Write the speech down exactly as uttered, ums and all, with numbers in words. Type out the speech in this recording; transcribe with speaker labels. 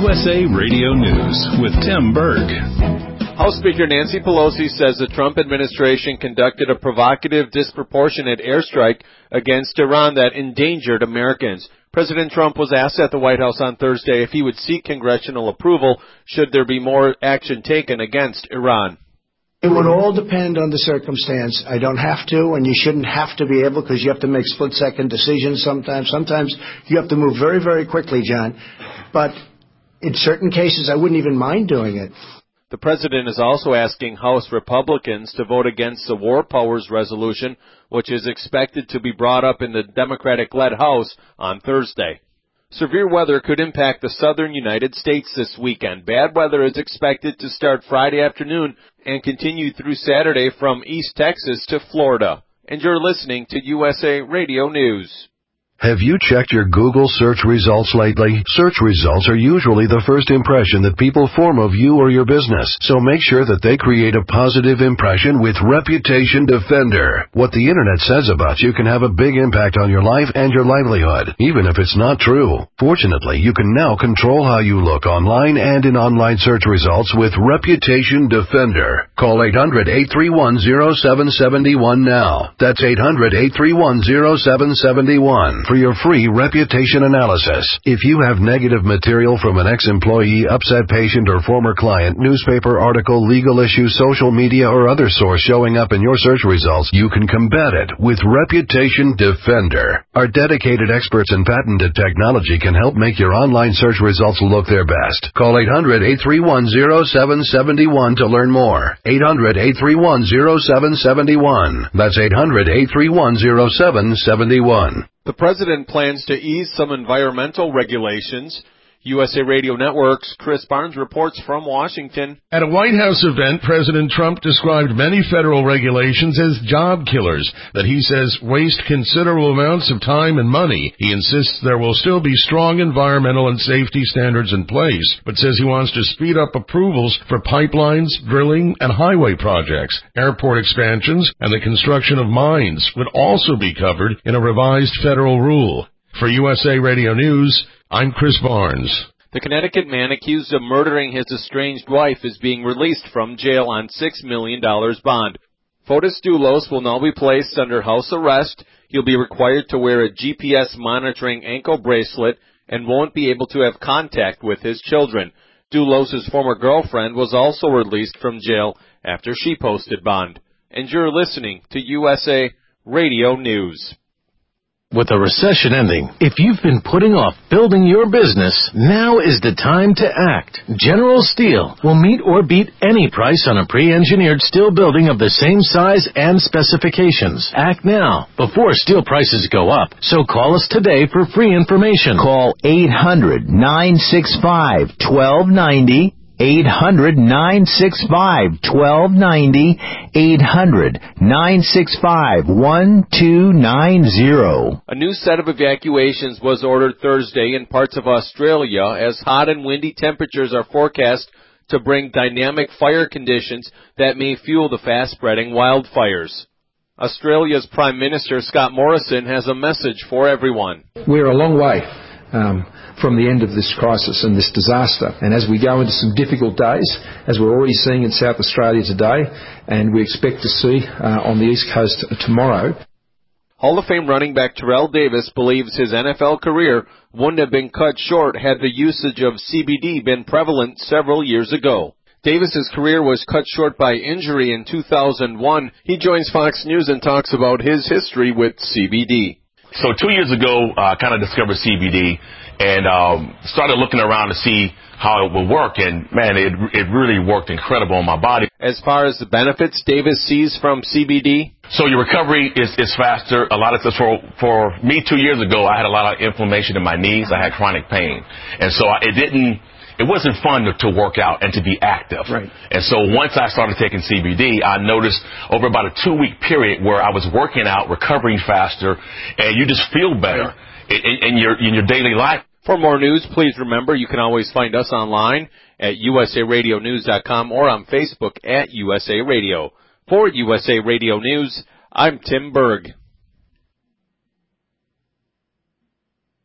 Speaker 1: U S A Radio News with Tim Berg.
Speaker 2: House Speaker Nancy Pelosi says the Trump administration conducted a provocative, disproportionate airstrike against Iran that endangered Americans. President Trump was asked at the White House on Thursday if he would seek congressional approval should there be more action taken against Iran.
Speaker 3: It would all depend on the circumstance. I don't have to, and you shouldn't have to be able, because you have to make split-second decisions sometimes. Sometimes you have to move very, very quickly, John. But in certain cases, I wouldn't even mind doing it.
Speaker 2: The president is also asking House Republicans to vote against the War Powers Resolution, which is expected to be brought up in the Democratic-led House on Thursday. Severe weather could impact the southern United States this weekend. Bad weather is expected to start Friday afternoon and continue through Saturday from East Texas to Florida. And you're listening to U S A Radio News.
Speaker 4: Have you checked your Google search results lately? Search results are usually the first impression that people form of you or your business, so make sure that they create a positive impression with Reputation Defender. What the internet says about you can have a big impact on your life and your livelihood, even if it's not true. Fortunately, you can now control how you look online and in online search results with Reputation Defender. Call eight hundred, eight three one, zero seven seven one now. That's eight hundred, eight three one, zero seven seven one. For your free reputation analysis. If you have negative material from an ex-employee, upset patient, or former client, newspaper article, legal issue, social media, or other source showing up in your search results, you can combat it with Reputation Defender. Our dedicated experts in patented technology can help make your online search results look their best. Call eight hundred, eight three one, zero seven seven one to learn more. eight hundred, eight three one, zero seven seven one. That's eight hundred, eight three one, zero seven seven one.
Speaker 2: The president plans to ease some environmental regulations. U S A Radio Network's Chris Barnes reports from Washington.
Speaker 5: At a White House event, President Trump described many federal regulations as job killers that he says waste considerable amounts of time and money. He insists there will still be strong environmental and safety standards in place, but says he wants to speed up approvals for pipelines, drilling, and highway projects. Airport expansions and the construction of mines would also be covered in a revised federal rule. For U S A Radio News, I'm Chris Barnes.
Speaker 2: The Connecticut man accused of murdering his estranged wife is being released from jail on six million dollars bond. Fotis Doulos will now be placed under house arrest. He'll be required to wear a G P S monitoring ankle bracelet and won't be able to have contact with his children. Doulos' former girlfriend was also released from jail after she posted bond. And you're listening to U S A Radio News.
Speaker 6: With the recession ending, if you've been putting off building your business, now is the time to act. General Steel will meet or beat any price on a pre-engineered steel building of the same size and specifications. Act now, before steel prices go up. So call us today for free information.
Speaker 7: Call eight hundred, nine six five, one two nine zero. eight hundred, nine six five, one two nine zero. eight hundred, nine six five, one two nine zero.
Speaker 2: A new set of evacuations was ordered Thursday in parts of Australia as hot and windy temperatures are forecast to bring dynamic fire conditions that may fuel the fast-spreading wildfires. Australia's Prime Minister Scott Morrison has a message for everyone.
Speaker 8: We're a long way Um, from the end of this crisis and this disaster. And as we go into some difficult days, as we're already seeing in South Australia today, and we expect to see uh, on the East Coast tomorrow.
Speaker 2: Hall of Fame running back Terrell Davis believes his N F L career wouldn't have been cut short had the usage of C B D been prevalent several years ago. Davis's career was cut short by injury in two thousand one. He joins Fox News and talks about his history with C B D.
Speaker 9: So two years ago, I uh, kind of discovered C B D and um, started looking around to see how it would work. And, man, it it really worked incredible on my body.
Speaker 2: As far as the benefits Davis sees from C B D?
Speaker 9: So your recovery is, is faster. A lot of this, for, for me two years ago, I had a lot of inflammation in my knees. I had chronic pain. And so it didn't, it wasn't fun to, to work out and to be active.
Speaker 8: Right.
Speaker 9: And so once I started taking C B D, I noticed over about a two-week period where I was working out, recovering faster, and you just feel better in, in, your, in your daily life.
Speaker 2: For more news, please remember you can always find us online at U S A radio news dot com or on Facebook at U S A Radio. For U S A Radio News, I'm Tim Berg.